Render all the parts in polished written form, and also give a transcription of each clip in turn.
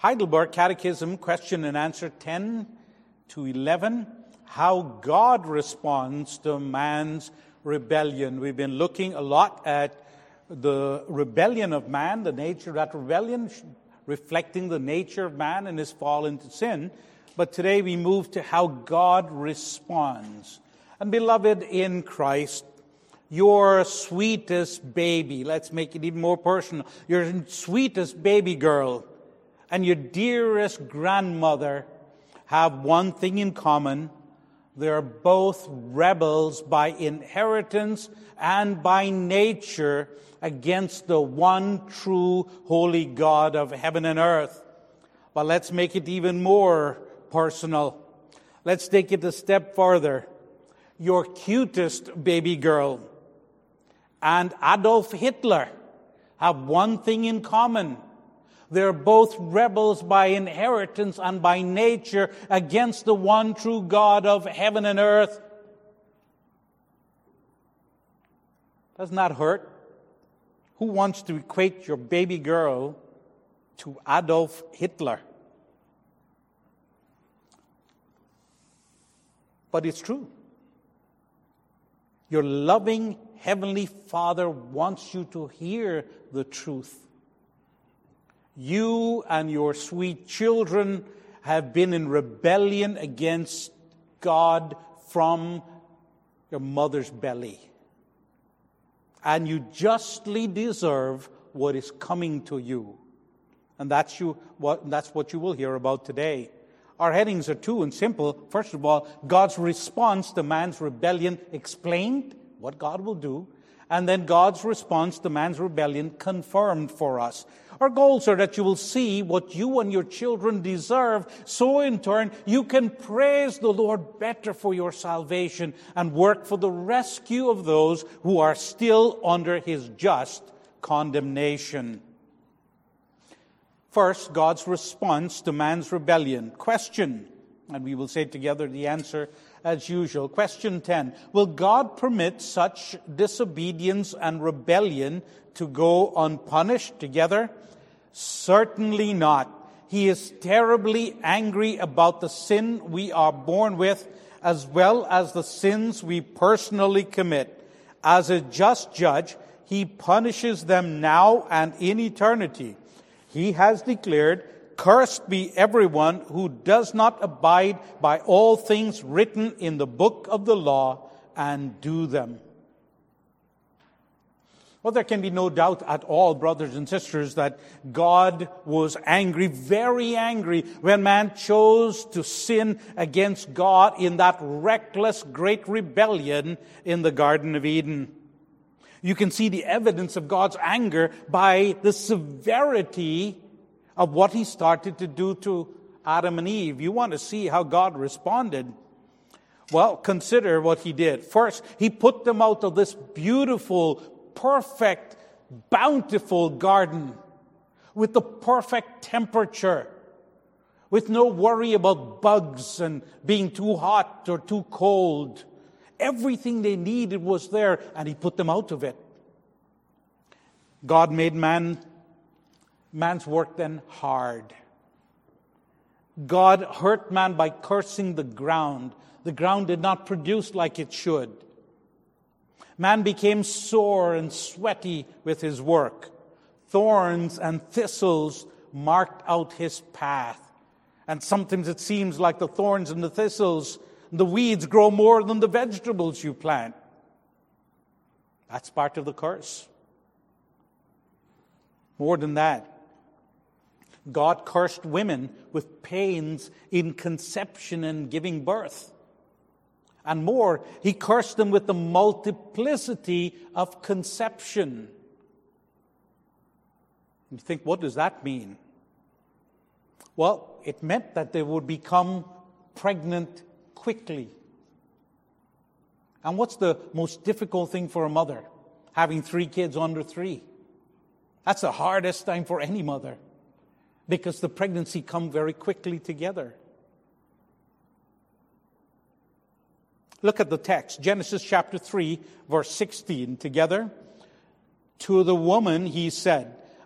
Heidelberg Catechism, question and answer 10 to 11, how God responds to man's rebellion. We've been looking a lot at the rebellion of man, the nature of that rebellion, reflecting the nature of man and his fall into sin. But today we move to how God responds. And beloved in Christ, your sweetest baby, let's make it even more personal, your sweetest baby girl and your dearest grandmother have one thing in common. They're both rebels by inheritance and by nature against the one true holy God of heaven and earth. But let's make it even more personal. Let's take it a step further. Your cutest baby girl and Adolf Hitler have one thing in common. They're both rebels by inheritance and by nature against the one true God of heaven and earth. Doesn't that hurt? Who wants to equate your baby girl to Adolf Hitler? But it's true. Your loving Heavenly Father wants you to hear the truth. You and your sweet children have been in rebellion against God from your mother's belly. And you justly deserve what is coming to you. And that's what you will hear about today. Our headings are two and simple. First of all, God's response to man's rebellion explained, what God will do. And then God's response to man's rebellion confirmed for us. Our goals are that you will see what you and your children deserve, so in turn you can praise the Lord better for your salvation and work for the rescue of those who are still under His just condemnation. First, God's response to man's rebellion. Question, and we will say together the answer as usual. Question 10. Will God permit such disobedience and rebellion to go unpunished? Together? Certainly not. He is terribly angry about the sin we are born with, as well as the sins we personally commit. As a just judge, He punishes them now and in eternity. He has declared, "Cursed be everyone who does not abide by all things written in the book of the law and do them." Well, there can be no doubt at all, brothers and sisters, that God was angry, very angry, when man chose to sin against God in that reckless great rebellion in the Garden of Eden. You can see the evidence of God's anger by the severity of what He started to do to Adam and Eve. You want to see how God responded? Well, consider what He did. First, He put them out of this beautiful, perfect, bountiful garden with the perfect temperature, with no worry about bugs and being too hot or too cold. Everything they needed was there, and He put them out of it. God made man's work then hard. God hurt man by cursing the ground. The ground did not produce like it should. Man became sore and sweaty with his work. Thorns and thistles marked out his path. And sometimes it seems like the thorns and the thistles, the weeds grow more than the vegetables you plant. That's part of the curse. More than that, God cursed women with pains in conception and giving birth. And more, He cursed them with the multiplicity of conception. You think, what does that mean? Well, it meant that they would become pregnant quickly. And what's the most difficult thing for a mother? Having 3 kids under 3. That's the hardest time for any mother, because the pregnancy come very quickly together. Look at the text, Genesis chapter 3, verse 16, together. To the woman He said,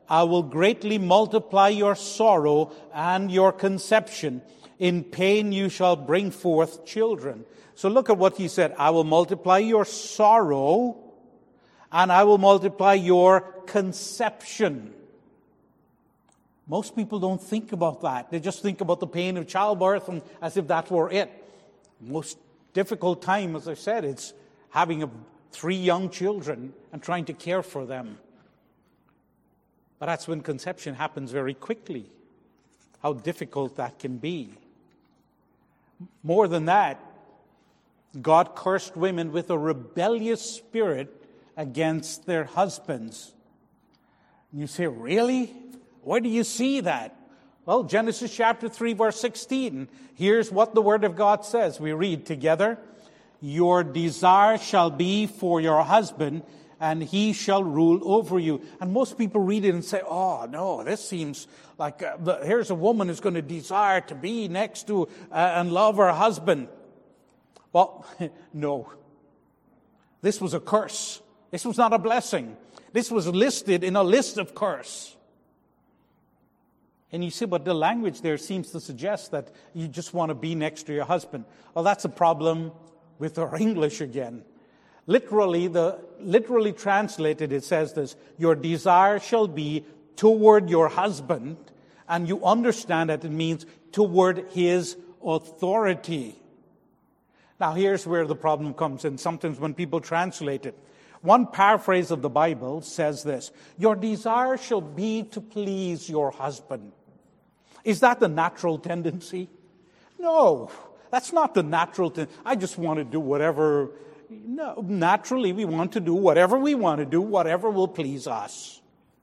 I will greatly multiply your sorrow and your conception. In pain you shall bring forth children. So look at what he said. I will multiply your sorrow and I will multiply your conception. Most people don't think about that. They just think about the pain of childbirth and as if that were it. Most difficult time, as I said, it's having 3 young children and trying to care for them. But that's when conception happens very quickly. How difficult that can be. More than that, God cursed women with a rebellious spirit against their husbands. And you say, really? Where do you see that? Well, Genesis chapter 3, verse 16. Here's what the Word of God says. We read together. Your desire shall be for your husband, and he shall rule over you. And most people read it and say, oh, no, this seems like here's a woman who's going to desire to be next to and love her husband. Well, no. This was a curse. This was not a blessing. This was listed in a list of curse. And you see, but the language there seems to suggest that you just want to be next to your husband. Well, that's a problem with our English again. Literally translated, it says this, your desire shall be toward your husband, and you understand that it means toward his authority. Now, here's where the problem comes in. Sometimes when people translate it, one paraphrase of the Bible says this, your desire shall be to please your husband. Is that the natural tendency? No, that's not the natural tendency. I just want to do whatever. No, naturally, we want to do whatever we want to do, whatever will please us.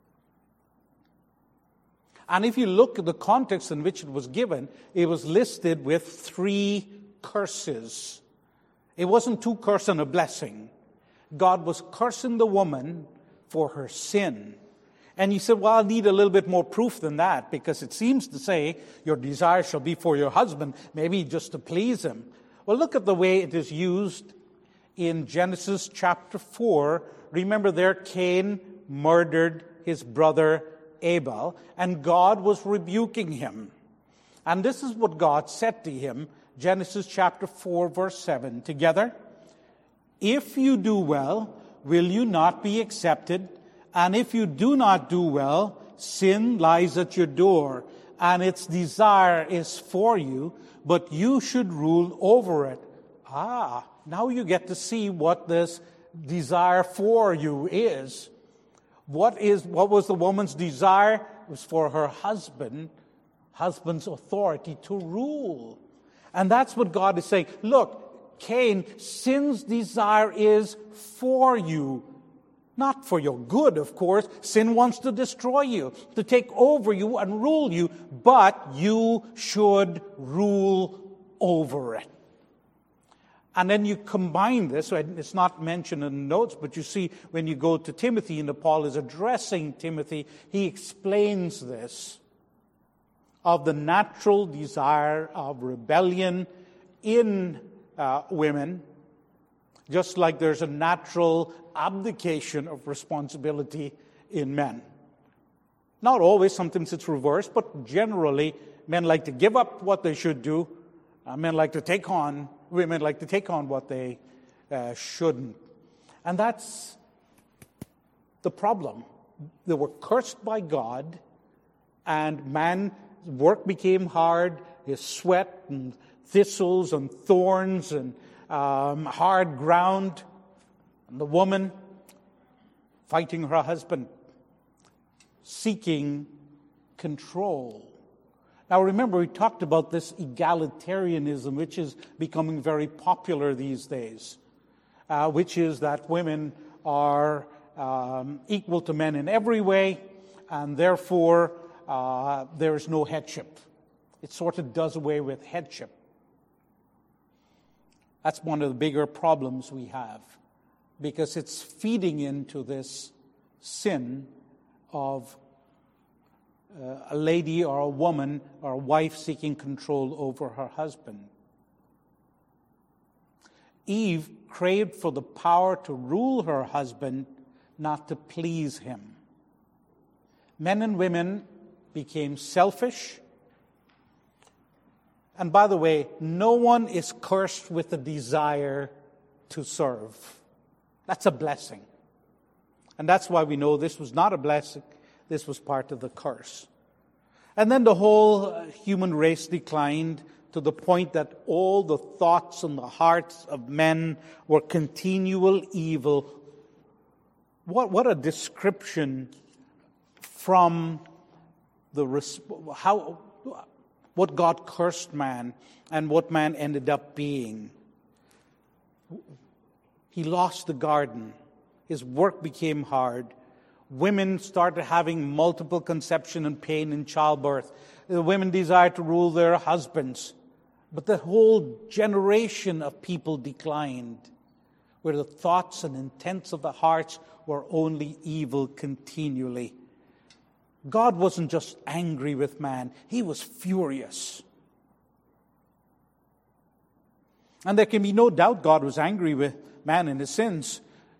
And if you look at the context in which it was given, it was listed with 3 curses. It wasn't 2 curses and a blessing. God was cursing the woman for her sin. And you said, well, I need a little bit more proof than that, because it seems to say your desire shall be for your husband, maybe just to please him. Well, look at the way it is used in Genesis chapter 4, remember there Cain murdered his brother Abel, and God was rebuking him. And this is what God said to him, Genesis chapter 4, verse 7, together. If you do well, will you not be accepted? And if you do not do well, sin lies at your door, and its desire is for you, but you should rule over it. Now you get to see what this desire for you is. What was the woman's desire? It was for her husband's authority to rule. And that's what God is saying. Look, Cain, sin's desire is for you. Not for your good, of course. Sin wants to destroy you, to take over you and rule you, but you should rule over it. And then you combine this, it's not mentioned in the notes, but you see when you go to Timothy and Paul is addressing Timothy, he explains this, of the natural desire of rebellion in women, just like there's a natural abdication of responsibility in men. Not always, sometimes it's reversed, but generally men like to give up what they should do. Women like to take on what they shouldn't. And that's the problem. They were cursed by God, and man's work became hard, his sweat and thistles and thorns and hard ground. And the woman fighting her husband, seeking control. Now remember, we talked about this egalitarianism, which is becoming very popular these days, which is that women are equal to men in every way, and therefore there is no headship. It sort of does away with headship. That's one of the bigger problems we have, because it's feeding into this sin of a lady or a woman or a wife seeking control over her husband. Eve craved for the power to rule her husband, not to please him. Men and women became selfish. And by the way, no one is cursed with a desire to serve. That's a blessing. And that's why we know this was not a blessing. This was part of the curse. And then the whole human race declined to the point that all the thoughts and the hearts of men were continual evil. What a description from what God cursed man and what man ended up being. He lost the garden. His work became hard. Women started having multiple conception and pain in childbirth. The women desired to rule their husbands. But the whole generation of people declined, where the thoughts and intents of the hearts were only evil continually. God wasn't just angry with man, He was furious. And there can be no doubt God was angry with man in his sins.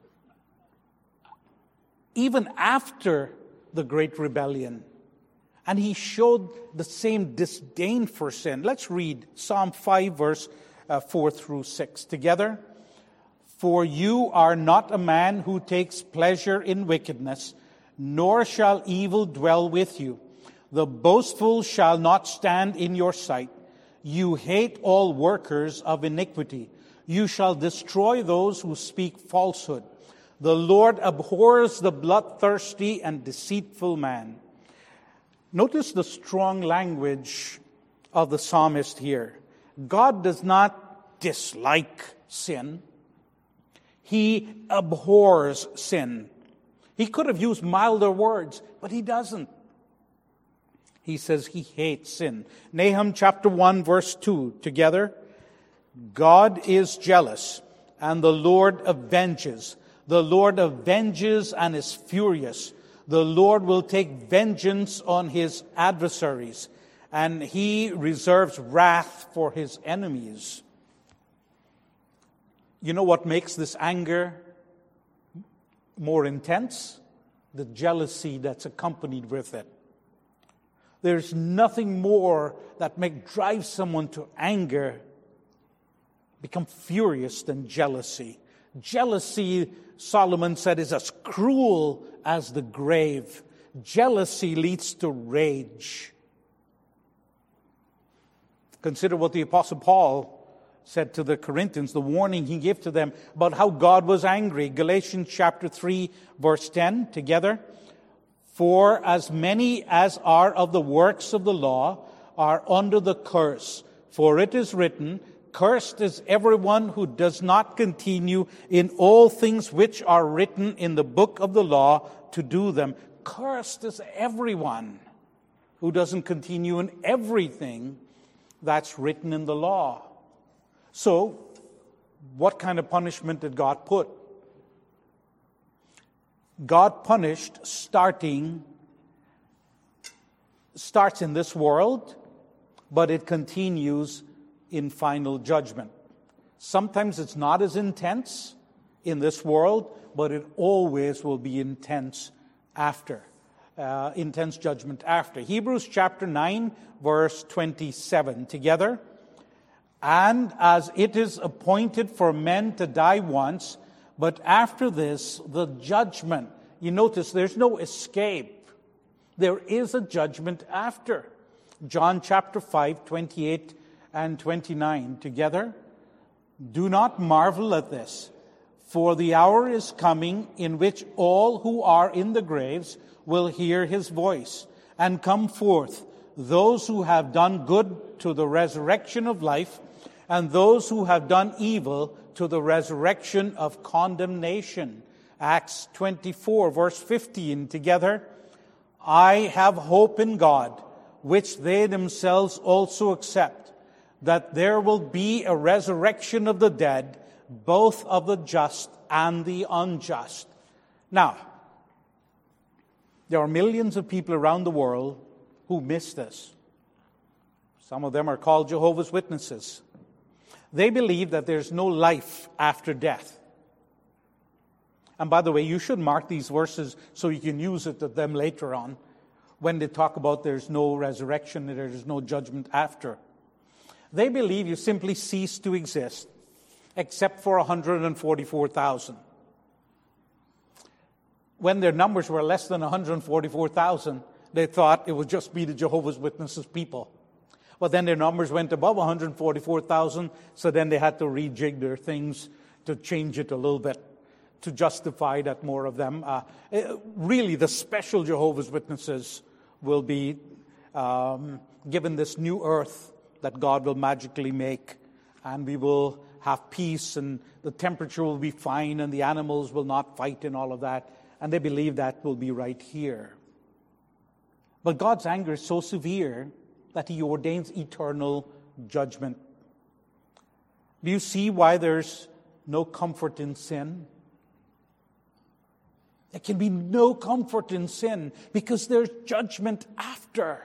Even after the Great Rebellion. And He showed the same disdain for sin. Let's read Psalm 5, verse 4 through 6 together. For you are not a man who takes pleasure in wickedness, nor shall evil dwell with you. The boastful shall not stand in your sight. You hate all workers of iniquity. You shall destroy those who speak falsehood. The Lord abhors the bloodthirsty and deceitful man. Notice the strong language of the psalmist here. God does not dislike sin. He abhors sin. He could have used milder words, but He doesn't. He says He hates sin. Nahum chapter 1, verse 2, together. God is jealous, and the Lord avenges. The Lord avenges and is furious. The Lord will take vengeance on His adversaries, and He reserves wrath for His enemies. You know what makes this anger more intense? The jealousy that's accompanied with it. There's nothing more that may drive someone to anger, become furious, than jealousy. Jealousy, Solomon said, is as cruel as the grave. Jealousy leads to rage. Consider what the Apostle Paul said to the Corinthians, the warning he gave to them about how God was angry. Galatians chapter 3, verse 10, together. For as many as are of the works of the law are under the curse. For it is written, cursed is everyone who does not continue in all things which are written in the book of the law to do them. Cursed is everyone who doesn't continue in everything that's written in the law. So, what kind of punishment did God put? God punished starts in this world, but it continues in final judgment. Sometimes it's not as intense in this world, but it always will be intense after. Intense judgment after. Hebrews chapter 9, verse 27. Together. And as it is appointed for men to die once, but after this, the judgment. You notice there's no escape. There is a judgment after. John chapter 5, 28 and 29 together. Do not marvel at this, for the hour is coming in which all who are in the graves will hear His voice and come forth, those who have done good to the resurrection of life, and those who have done evil to the resurrection of condemnation. Acts 24, verse 15, together. I have hope in God, which they themselves also accept, that there will be a resurrection of the dead, both of the just and the unjust. Now, there are millions of people around the world who miss this. Some of them are called Jehovah's Witnesses. They believe that there's no life after death. And by the way, you should mark these verses so you can use it to them later on. when they talk about there's no resurrection, there's no judgment after. They believe you simply cease to exist, except for 144,000. When their numbers were less than 144,000, they thought it would just be the Jehovah's Witnesses people. But then their numbers went above 144,000, so then they had to rejig their things to change it a little bit, to justify that more of them. Really, the special Jehovah's Witnesses will be given this new earth that God will magically make, and we will have peace, and the temperature will be fine, and the animals will not fight and all of that. And they believe that will be right here. But God's anger is so severe that He ordains eternal judgment. Do you see why there's no comfort in sin? There can be no comfort in sin because there's judgment after.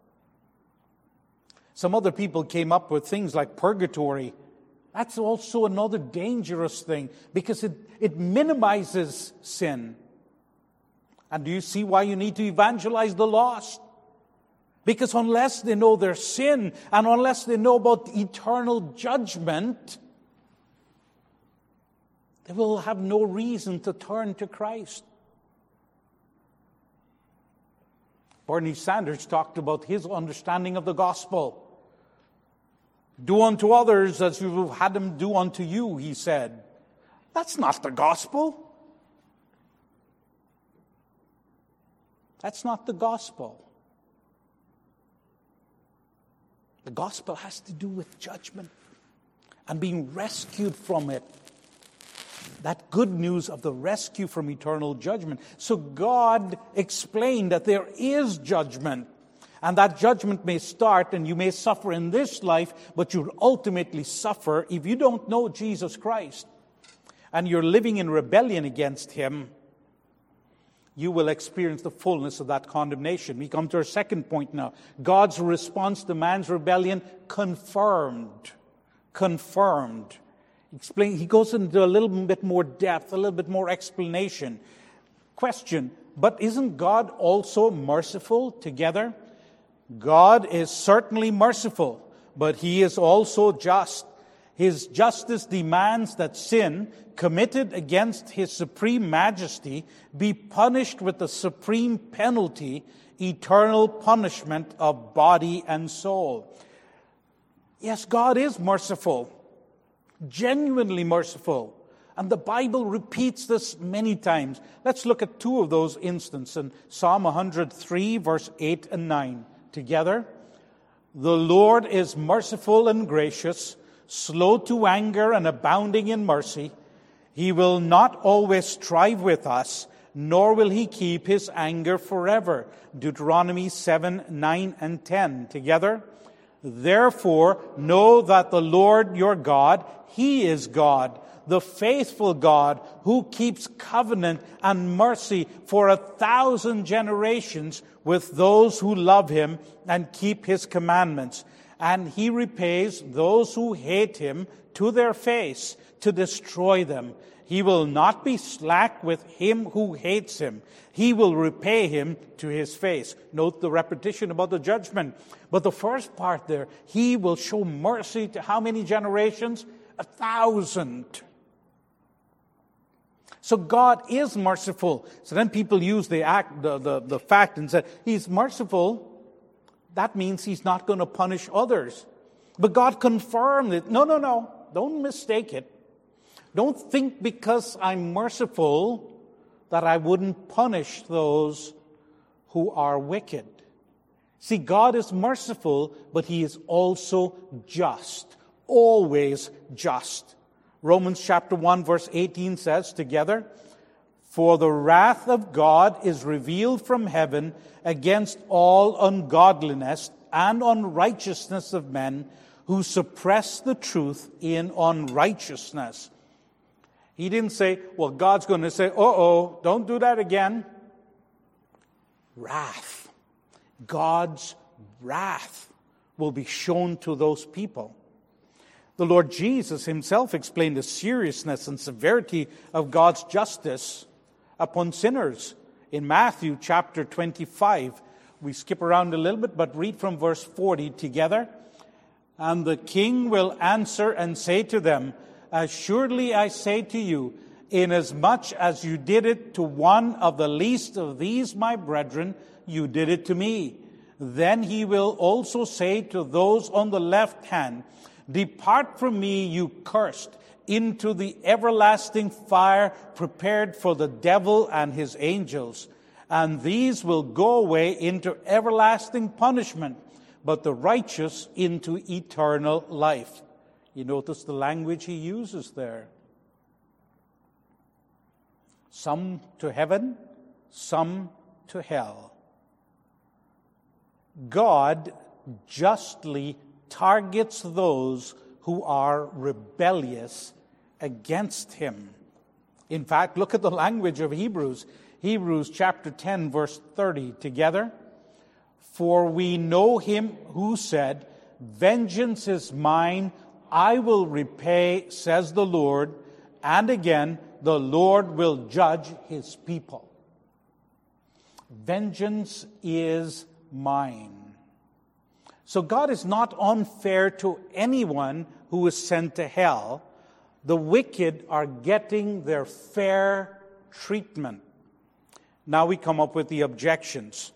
Some other people came up with things like purgatory. That's also another dangerous thing because it minimizes sin. And do you see why you need to evangelize the lost? Because unless they know their sin and unless they know about eternal judgment, they will have no reason to turn to Christ. Bernie Sanders talked about his understanding of the gospel. Do unto others as you have had them do unto you, he said. That's not the gospel. That's not the gospel. The gospel has to do with judgment and being rescued from it. That good news of the rescue from eternal judgment. So God explained that there is judgment. And that judgment may start and you may suffer in this life, but you'll ultimately suffer if you don't know Jesus Christ. And you're living in rebellion against Him. You will experience the fullness of that condemnation. We come to our second point now. God's response to man's rebellion, confirmed. Confirmed. He goes into a little bit more depth, a little bit more explanation. Question, but isn't God also merciful together? God is certainly merciful, but He is also just. His justice demands that sin committed against His supreme majesty be punished with the supreme penalty, eternal punishment of body and soul. Yes, God is merciful, genuinely merciful. And the Bible repeats this many times. Let's look at two of those instances in Psalm 103, verse 8 and 9. Together, the Lord is merciful and gracious, slow to anger and abounding in mercy. He will not always strive with us, nor will He keep His anger forever. Deuteronomy 7, 9 and 10. Together, therefore know that the Lord your God, He is God, the faithful God who keeps covenant and mercy for 1,000 generations with those who love Him and keep His commandments. And He repays those who hate Him to their face to destroy them. He will not be slack with him who hates Him. He will repay him to his face. Note the repetition about the judgment. But the first part there, He will show mercy to how many generations? 1,000. So God is merciful. So then people use the fact and say, He's merciful. That means He's not going to punish others. But God confirmed it. No. Don't mistake it. Don't think because I'm merciful that I wouldn't punish those who are wicked. See, God is merciful, but He is also just. Always just. Romans chapter 1 verse 18 says together, for the wrath of God is revealed from heaven against all ungodliness and unrighteousness of men who suppress the truth in unrighteousness. He didn't say, well, God's going to say, don't do that again. Wrath. God's wrath will be shown to those people. The Lord Jesus Himself explained the seriousness and severity of God's justice upon sinners in Matthew chapter 25, We skip around a little bit, but read from verse 40 together. And the king will answer and say to them, Assuredly I say to you, inasmuch as you did it to one of the least of these my brethren, you did it to me. Then he will also say to those on the left hand, Depart from me, you cursed, into the everlasting fire prepared for the devil and his angels. And these will go away into everlasting punishment, but the righteous into eternal life. You notice the language he uses there. Some to heaven, some to hell. God justly targets those who are rebellious against him. In fact, look at the language of Hebrews. Hebrews chapter 10, verse 30 together. For we know him who said, Vengeance is mine, I will repay, says the Lord. And again, the Lord will judge his people. Vengeance is mine. So God is not unfair to anyone who is sent to hell. The wicked are getting their fair treatment. Now we come up with the objections.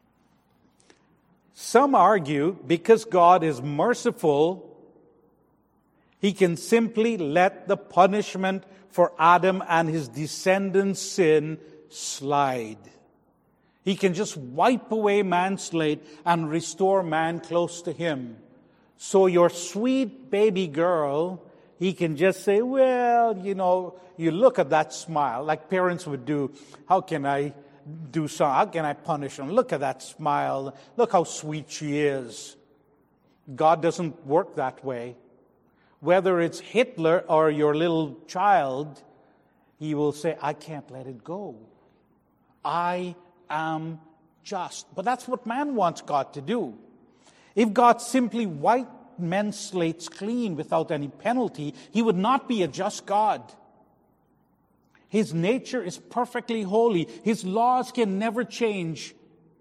Some argue because God is merciful, he can simply let the punishment for Adam and his descendants' sin slide. He can just wipe away man's slate and restore man close to him. So your sweet baby girl, he can just say, well, you look at that smile, like parents would do. How can I do so? How can I punish them? Look at that smile. Look how sweet she is. God doesn't work that way. Whether it's Hitler or your little child, he will say, I can't let it go. I am just. But that's what man wants God to do. If God simply wiped men's slates clean without any penalty, he would not be a just God. His nature is perfectly holy. His laws can never change.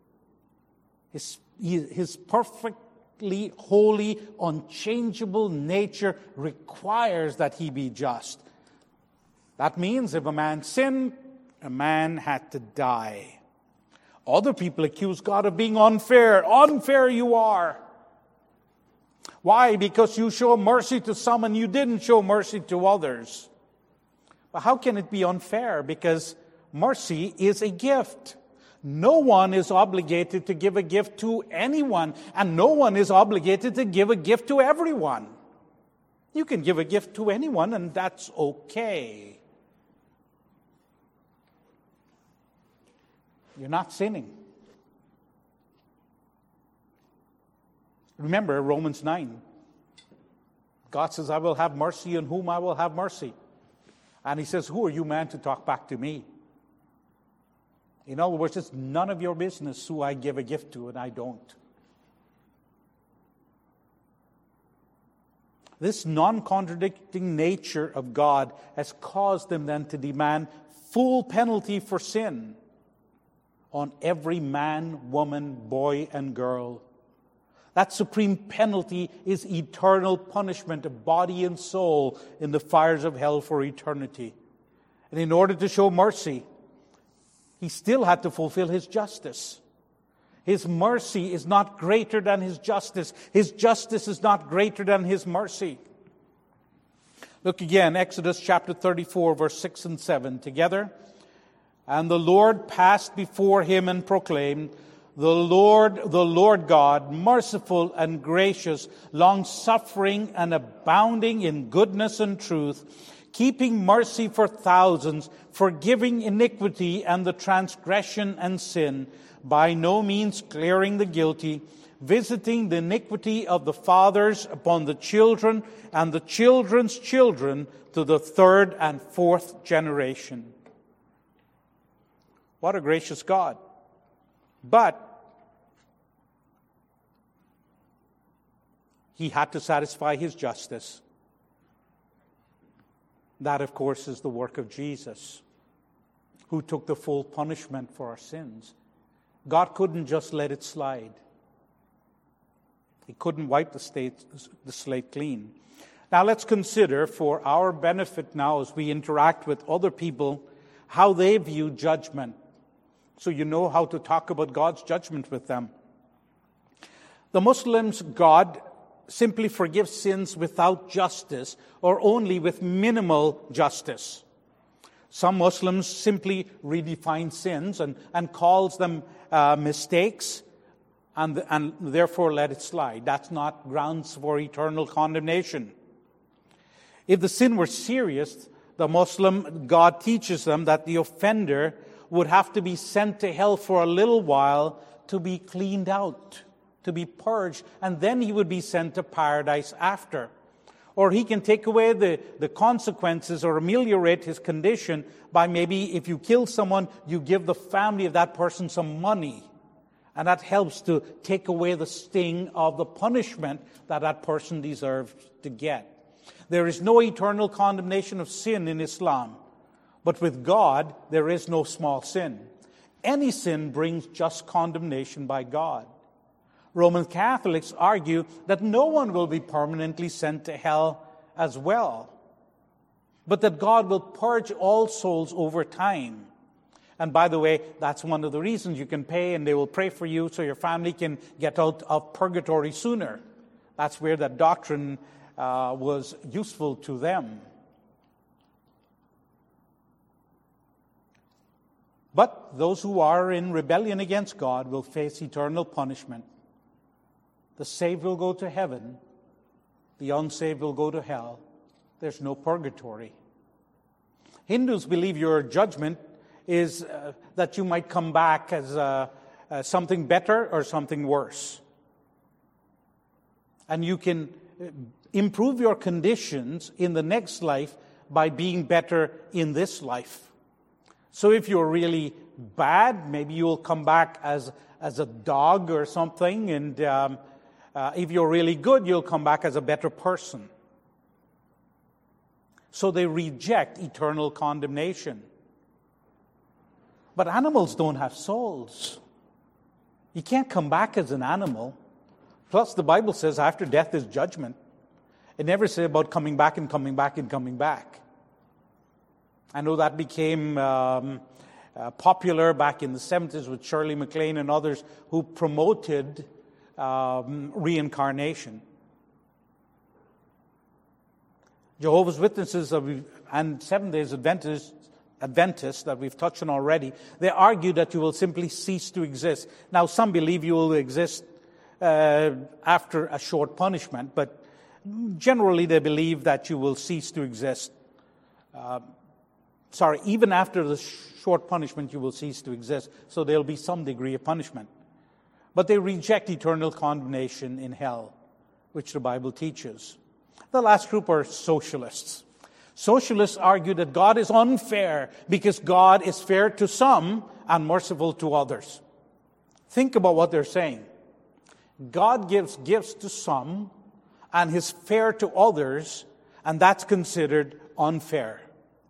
His perfectly holy, unchangeable nature requires that he be just. That means if a man sinned, a man had to die. Other people accuse God of being unfair. Unfair you are. Why? Because you show mercy to some and you didn't show mercy to others. But how can it be unfair? Because mercy is a gift. No one is obligated to give a gift to anyone, and no one is obligated to give a gift to everyone. You can give a gift to anyone, and that's okay. You're not sinning. Remember Romans 9. God says, I will have mercy on whom I will have mercy. And he says, who are you, man, to talk back to me? In other words, it's none of your business who I give a gift to and I don't. This non-contradicting nature of God has caused them then to demand full penalty for sin on every man, woman, boy, and girl. That supreme penalty is eternal punishment of body and soul in the fires of hell for eternity. And in order to show mercy, he still had to fulfill his justice. His mercy is not greater than his justice. His justice is not greater than his mercy. Look again, Exodus chapter 34, verse 6 and 7 together. And the Lord passed before him and proclaimed, the Lord God, merciful and gracious, long-suffering and abounding in goodness and truth, keeping mercy for thousands, forgiving iniquity and the transgression and sin, by no means clearing the guilty, visiting the iniquity of the fathers upon the children and the children's children to the third and fourth generation. What a gracious God. But he had to satisfy his justice. That, of course, is the work of Jesus, who took the full punishment for our sins. God couldn't just let it slide. He couldn't wipe the slate clean. Now let's consider, for our benefit now as we interact with other people, how they view judgment, so you know how to talk about God's judgment with them. The Muslims' God simply forgives sins without justice, or only with minimal justice. Some Muslims simply redefine sins and calls them mistakes, and therefore let it slide. That's not grounds for eternal condemnation. If the sin were serious, the Muslim God teaches them that the offender would have to be sent to hell for a little while to be cleaned out, to be purged, and then he would be sent to paradise after. Or he can take away the consequences or ameliorate his condition by maybe if you kill someone, you give the family of that person some money. And that helps to take away the sting of the punishment that person deserves to get. There is no eternal condemnation of sin in Islam. But with God, there is no small sin. Any sin brings just condemnation by God. Roman Catholics argue that no one will be permanently sent to hell as well, but that God will purge all souls over time. And by the way, that's one of the reasons you can pay, and they will pray for you so your family can get out of purgatory sooner. That's where that doctrine was useful to them. But those who are in rebellion against God will face eternal punishment. The saved will go to heaven. The unsaved will go to hell. There's no purgatory. Hindus believe your judgment is that you might come back as something better or something worse. And you can improve your conditions in the next life by being better in this life. So if you're really bad, maybe you'll come back as a dog or something, and if you're really good, you'll come back as a better person. So they reject eternal condemnation. But animals don't have souls. You can't come back as an animal. Plus, the Bible says after death is judgment. It never says about coming back and coming back and coming back. I know that became popular back in the 70s with Shirley MacLaine and others who promoted reincarnation. Jehovah's Witnesses and Seventh-day Adventists that we've touched on already, they argue that you will simply cease to exist. Now, some believe you will exist after a short punishment, but generally they believe that you will cease to exist. Even after the short punishment, you will cease to exist. So there'll be some degree of punishment. But they reject eternal condemnation in hell, which the Bible teaches. The last group are socialists. Socialists argue that God is unfair because God is fair to some and merciful to others. Think about what they're saying. God gives gifts to some and is fair to others, and that's considered unfair.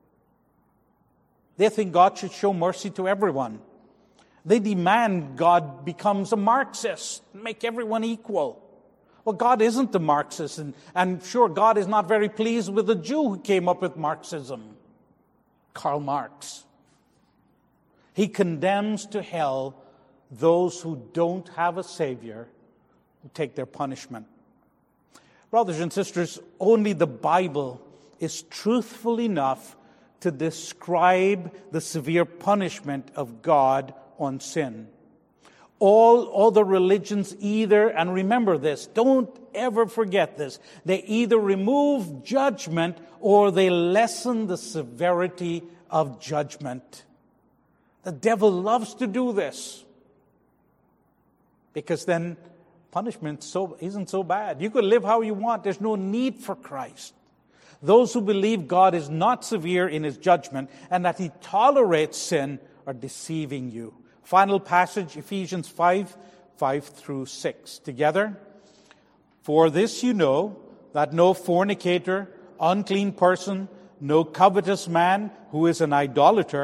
They think God should show mercy to everyone. They demand God becomes a Marxist, make everyone equal. Well, God isn't a Marxist, and sure, God is not very pleased with the Jew who came up with Marxism, Karl Marx. He condemns to hell those who don't have a Savior, who take their punishment. Brothers and sisters, only the Bible is truthful enough to describe the severe punishment of God on sin. All other religions either, and remember this, don't ever forget this, they either remove judgment or they lessen the severity of judgment. The devil loves to do this because then punishment isn't so bad. You could live how you want. There's no need for Christ. Those who believe God is not severe in His judgment and that He tolerates sin are deceiving you. Final passage, Ephesians 5:5-6. Together. For this you know, that no fornicator, unclean person, no covetous man who is an idolater,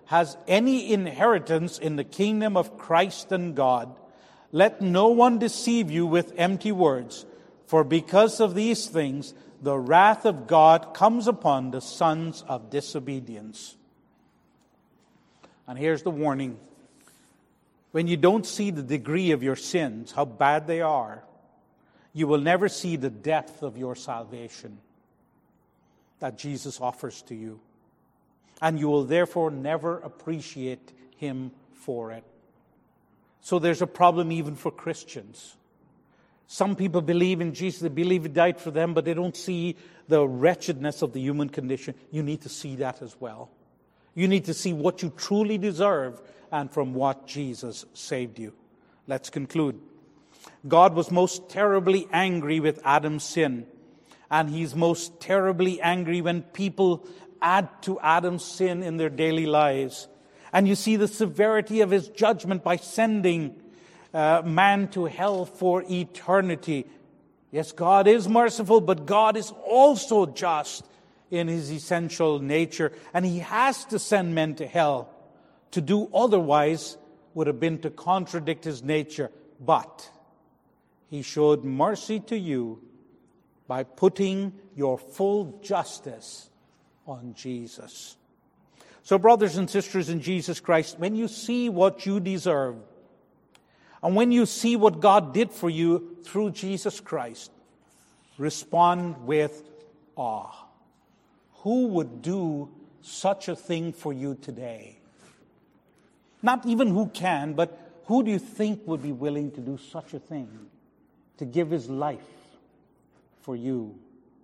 has any inheritance in the kingdom of Christ and God. Let no one deceive you with empty words, for because of these things the wrath of God comes upon the sons of disobedience. And here's the warning. When you don't see the degree of your sins, how bad they are, you will never see the depth of your salvation that Jesus offers to you. And you will therefore never appreciate Him for it. So there's a problem even for Christians. Some people believe in Jesus, they believe He died for them, but they don't see the wretchedness of the human condition. You need to see that as well. You need to see what you truly deserve and from what Jesus saved you. Let's conclude. God was most terribly angry with Adam's sin, and He's most terribly angry when people add to Adam's sin in their daily lives. And you see the severity of His judgment by sending man to hell for eternity. Yes, God is merciful, but God is also just in His essential nature. And He has to send men to hell. To do otherwise would have been to contradict His nature. But He showed mercy to you by putting your full justice on Jesus. So, brothers and sisters in Jesus Christ, when you see what you deserve, and when you see what God did for you through Jesus Christ, respond with awe. Who would do such a thing for you today? Not even who can, but who do you think would be willing to do such a thing? To give his life for you.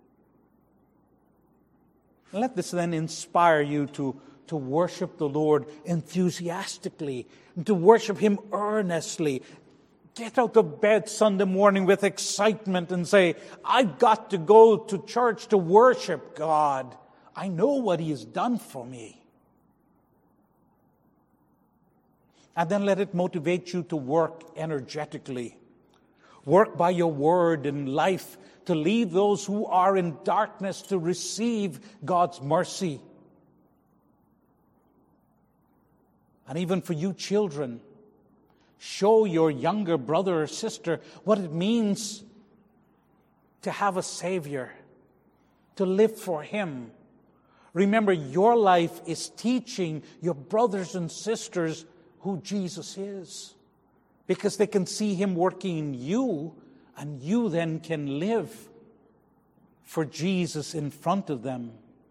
Let this then inspire you to worship the Lord enthusiastically, to worship Him earnestly. Get out of bed Sunday morning with excitement and say, I've got to go to church to worship God. I know what He has done for me. And then let it motivate you to work energetically. Work by your word in life to lead those who are in darkness to receive God's mercy. And even for you children, show your younger brother or sister what it means to have a Savior, to live for Him. Remember, your life is teaching your brothers and sisters who Jesus is, because they can see Him working in you, and you then can live for Jesus in front of them.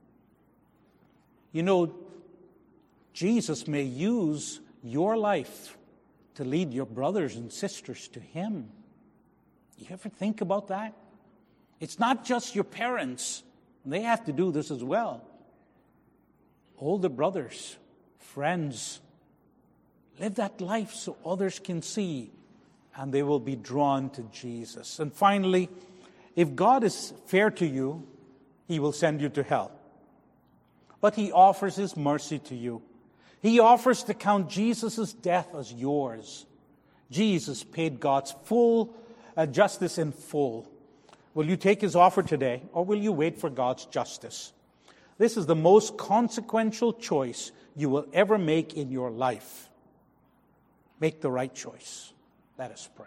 You know, Jesus may use your life to lead your brothers and sisters to Him. You ever think about that? It's not just your parents. They have to do this as well. Older brothers, friends, live that life so others can see and they will be drawn to Jesus. And finally, if God is fair to you, He will send you to hell. But He offers His mercy to you. He offers to count Jesus' death as yours. Jesus paid God's full justice in full. Will you take His offer today, or will you wait for God's justice? This is the most consequential choice you will ever make in your life. Make the right choice. Let us pray.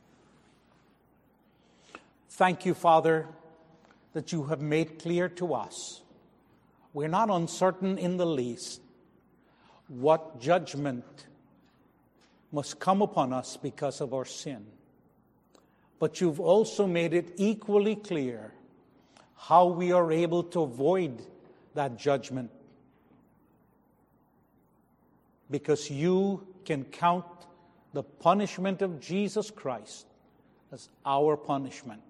Thank you, Father, that you have made clear to us. We're not uncertain in the least what judgment must come upon us because of our sin. But you've also made it equally clear how we are able to avoid that judgment, because you can count the punishment of Jesus Christ as our punishment.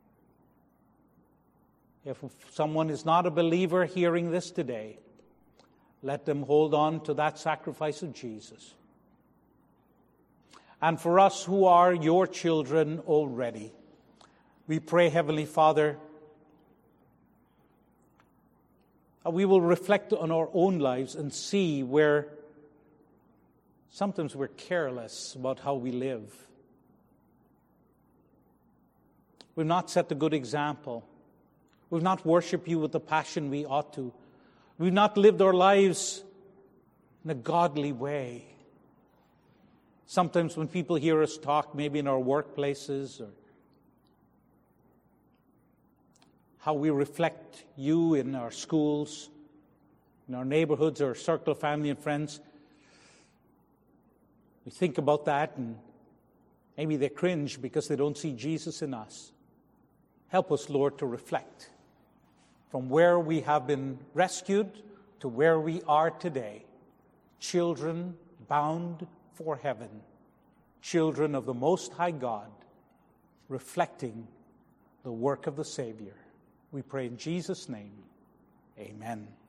If someone is not a believer hearing this today, let them hold on to that sacrifice of Jesus. And for us who are your children already, we pray, Heavenly Father, we will reflect on our own lives and see where sometimes we're careless about how we live. We've not set a good example. We've not worshiped you with the passion we ought to. We've not lived our lives in a godly way. Sometimes when people hear us talk, maybe in our workplaces, or how we reflect you in our schools, in our neighborhoods, or circle of family and friends, we think about that and maybe they cringe because they don't see Jesus in us. Help us, Lord, to reflect from where we have been rescued to where we are today. Children bound for heaven. Children of the Most High God, reflecting the work of the Savior. We pray in Jesus' name. Amen.